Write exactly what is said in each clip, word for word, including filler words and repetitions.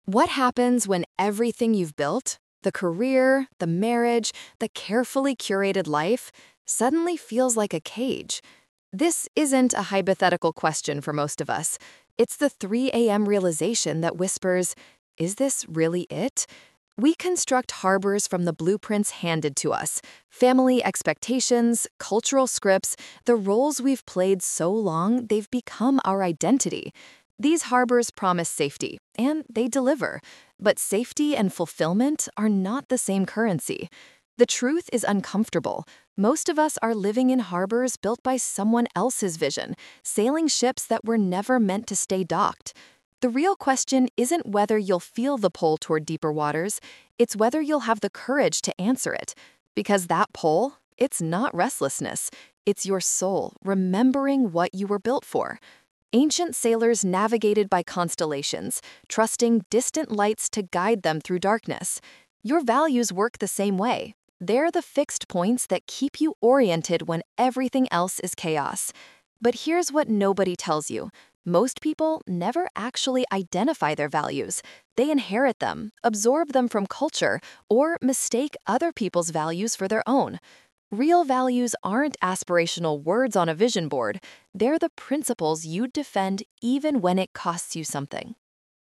What happens when everything you've built, the career, the marriage, the carefully curated life, suddenly feels like a cage? This isn't a hypothetical question for most of us. It's the three a m realization that whispers, is this really it? We construct harbors from the blueprints handed to us, family expectations, cultural scripts, the roles we've played so long they've become our identity. These harbors promise safety, and they deliver. But safety and fulfillment are not the same currency. The truth is uncomfortable. Most of us are living in harbors built by someone else's vision, sailing ships that were never meant to stay docked. The real question isn't whether you'll feel the pull toward deeper waters, it's whether you'll have the courage to answer it. Because that pull, it's not restlessness, it's your soul remembering what you were built for. Ancient sailors navigated by constellations, trusting distant lights to guide them through darkness. Your values work the same way. They're the fixed points that keep you oriented when everything else is chaos. But here's what nobody tells you. Most people never actually identify their values. They inherit them, absorb them from culture, or mistake other people's values for their own. Real values aren't aspirational words on a vision board. They're the principles you defend even when it costs you something.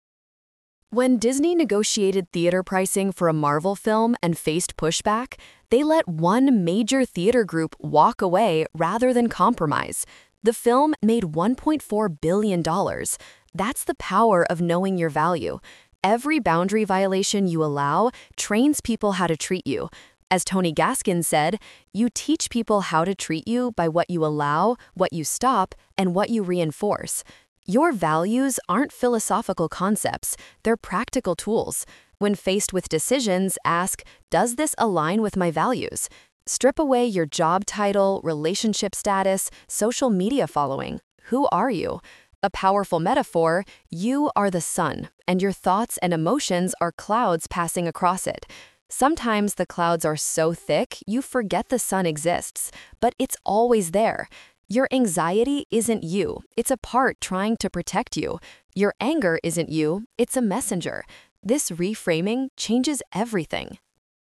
When Disney negotiated theater pricing for a Marvel film and faced pushback, they let one major theater group walk away rather than compromise. The film made one point four billion dollars. That's the power of knowing your value. Every boundary violation you allow trains people how to treat you. As Tony Gaskin said, you teach people how to treat you by what you allow, what you stop, and what you reinforce. Your values aren't philosophical concepts, they're practical tools. When faced with decisions, ask, does this align with my values? Strip away your job title, relationship status, social media following. Who are you? A powerful metaphor, you are the sun, and your thoughts and emotions are clouds passing across it. Sometimes the clouds are so thick you forget the sun exists, but it's always there. Your anxiety isn't you, it's a part trying to protect you. Your anger isn't you, it's a messenger. This reframing changes everything.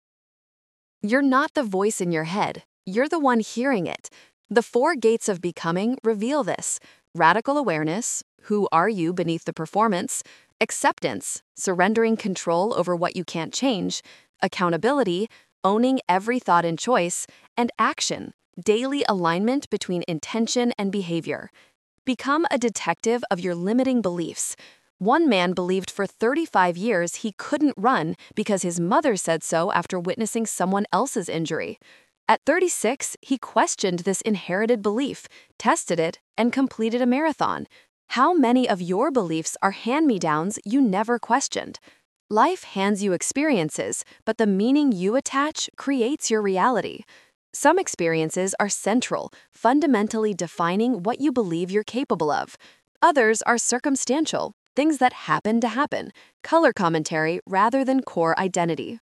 You're not the voice in your head, you're the one hearing it. The four gates of becoming reveal this. Radical awareness, who are you beneath the performance? Acceptance, surrendering control over what you can't change. Accountability, owning every thought and choice. And action, daily alignment between intention and behavior. Become a detective of your limiting beliefs. One man believed for thirty-five years he couldn't run because his mother said so after witnessing someone else's injury. At thirty-six, he questioned this inherited belief, tested it, and completed a marathon. How many of your beliefs are hand-me-downs you never questioned? Life hands you experiences, but the meaning you attach creates your reality. Some experiences are central, fundamentally defining what you believe you're capable of. Others are circumstantial, things that happen to happen, color commentary rather than core identity.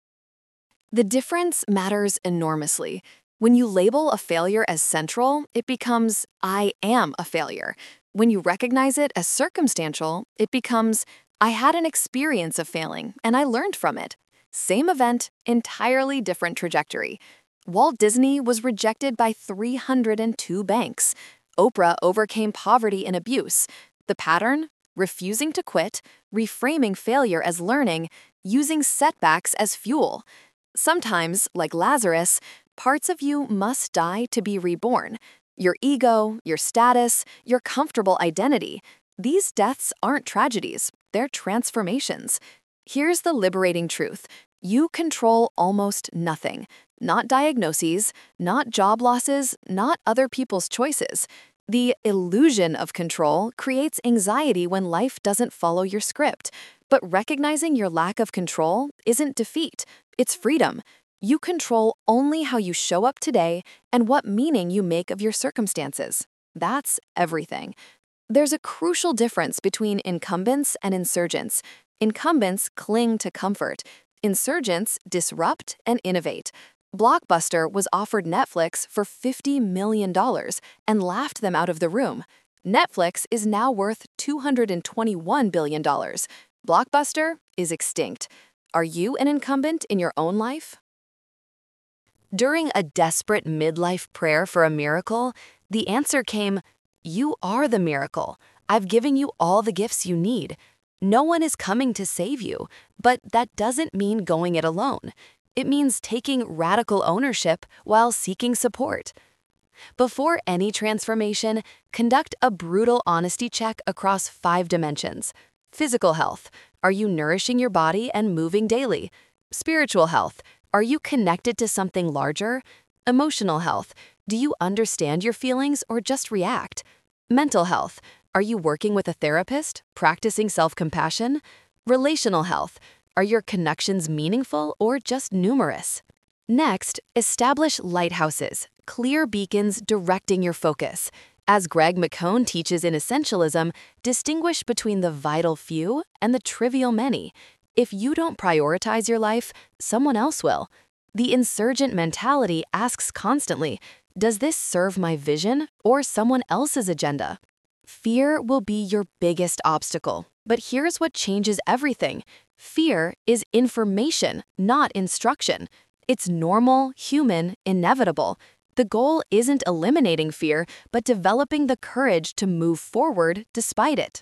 The difference matters enormously. When you label a failure as central, it becomes, I am a failure. When you recognize it as circumstantial, it becomes, I had an experience of failing, and I learned from it. Same event, entirely different trajectory. Walt Disney was rejected by three hundred two banks. Oprah overcame poverty and abuse. The pattern? Refusing to quit, reframing failure as learning, using setbacks as fuel. Sometimes, like Lazarus, parts of you must die to be reborn. Your ego, your status, your comfortable identity. These deaths aren't tragedies, they're transformations. Here's the liberating truth. You control almost nothing. Not diagnoses, not job losses, not other people's choices. The illusion of control creates anxiety when life doesn't follow your script. But recognizing your lack of control isn't defeat, it's freedom. You control only how you show up today and what meaning you make of your circumstances. That's everything. There's a crucial difference between incumbents and insurgents. Incumbents cling to comfort. Insurgents disrupt and innovate. Blockbuster was offered Netflix for fifty million dollars and laughed them out of the room. Netflix is now worth two hundred twenty-one billion dollars. Blockbuster is extinct. Are you an incumbent in your own life? During a desperate midlife prayer for a miracle, the answer came, "You are the miracle. I've given you all the gifts you need. No one is coming to save you, but that doesn't mean going it alone. It means taking radical ownership while seeking support." Before any transformation, conduct a brutal honesty check across five dimensions. Physical health. Are you nourishing your body and moving daily? Spiritual health. Are you connected to something larger? Emotional health. Do you understand your feelings or just react? Mental health. Are you working with a therapist, practicing self-compassion? Relational health. Are your connections meaningful or just numerous? Next, establish lighthouses, clear beacons directing your focus. As Greg McKeown teaches in Essentialism, distinguish between the vital few and the trivial many. If you don't prioritize your life, someone else will. The insurgent mentality asks constantly, does this serve my vision or someone else's agenda? Fear will be your biggest obstacle, but here's what changes everything. Fear is information, not instruction. It's normal, human, inevitable. The goal isn't eliminating fear, but developing the courage to move forward despite it.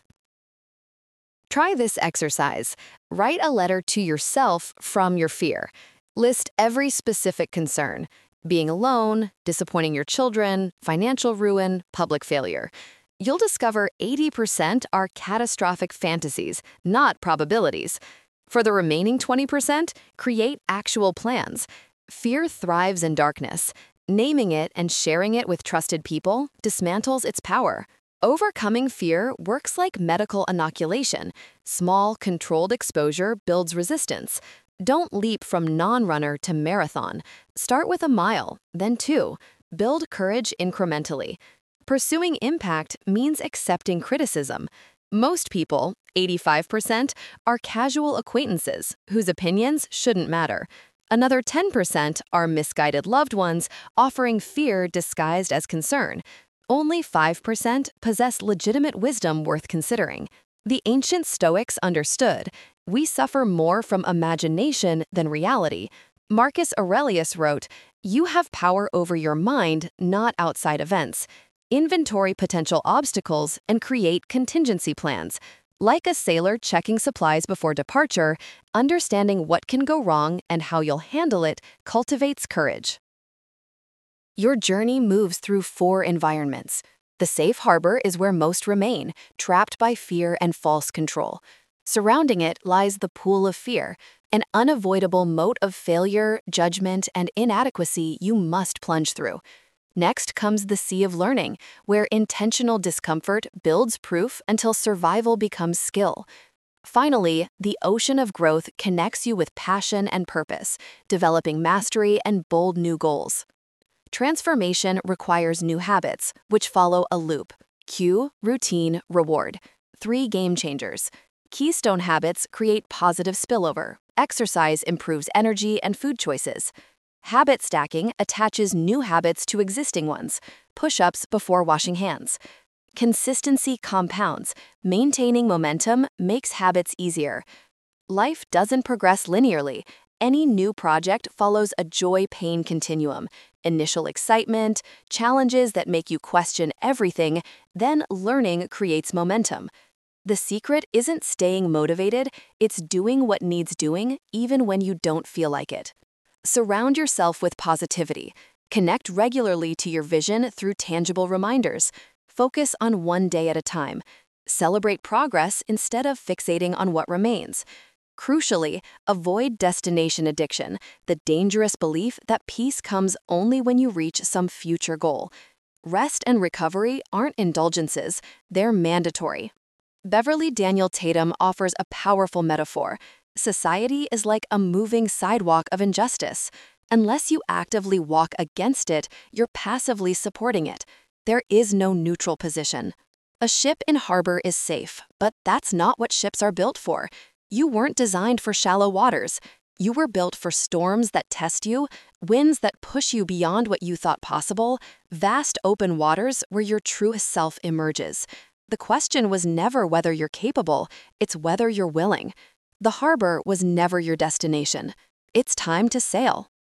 Try this exercise. Write a letter to yourself from your fear. List every specific concern: being alone, disappointing your children, financial ruin, public failure. You'll discover eighty percent are catastrophic fantasies, not probabilities. For the remaining twenty percent, create actual plans. Fear thrives in darkness. Naming it and sharing it with trusted people dismantles its power. Overcoming fear works like medical inoculation. Small, controlled exposure builds resistance. Don't leap from non-runner to marathon. Start with a mile, then two. Build courage incrementally. Pursuing impact means accepting criticism. Most people, eighty-five percent, are casual acquaintances whose opinions shouldn't matter. Another ten percent are misguided loved ones offering fear disguised as concern. Only five percent possess legitimate wisdom worth considering. The ancient Stoics understood, we suffer more from imagination than reality. Marcus Aurelius wrote, you have power over your mind, not outside events. Inventory potential obstacles and create contingency plans. Like a sailor checking supplies before departure, understanding what can go wrong and how you'll handle it cultivates courage. Your journey moves through four environments. The safe harbor is where most remain, trapped by fear and false control. Surrounding it lies the pool of fear, an unavoidable moat of failure, judgment, and inadequacy you must plunge through. Next comes the sea of learning, where intentional discomfort builds proof until survival becomes skill. Finally, the ocean of growth connects you with passion and purpose, developing mastery and bold new goals. Transformation requires new habits, which follow a loop: cue, routine, reward. Three game changers. Keystone habits create positive spillover. Exercise improves energy and food choices. Habit stacking attaches new habits to existing ones. Push-ups before washing hands. Consistency compounds. Maintaining momentum makes habits easier. Life doesn't progress linearly. Any new project follows a joy-pain continuum. Initial excitement, challenges that make you question everything, then learning creates momentum. The secret isn't staying motivated, it's doing what needs doing even when you don't feel like it. Surround yourself with positivity. Connect regularly to your vision through tangible reminders. Focus on one day at a time. Celebrate progress instead of fixating on what remains. Crucially, avoid destination addiction, the dangerous belief that peace comes only when you reach some future goal. Rest and recovery aren't indulgences, they're mandatory. Beverly Daniel Tatum offers a powerful metaphor. Society is like a moving sidewalk of injustice. Unless you actively walk against it, you're passively supporting it. There is no neutral position. A ship in harbor is safe, but that's not what ships are built for. You weren't designed for shallow waters. You were built for storms that test you, winds that push you beyond what you thought possible, vast open waters where your truest self emerges. The question was never whether you're capable, it's whether you're willing. The harbor was never your destination. It's time to sail.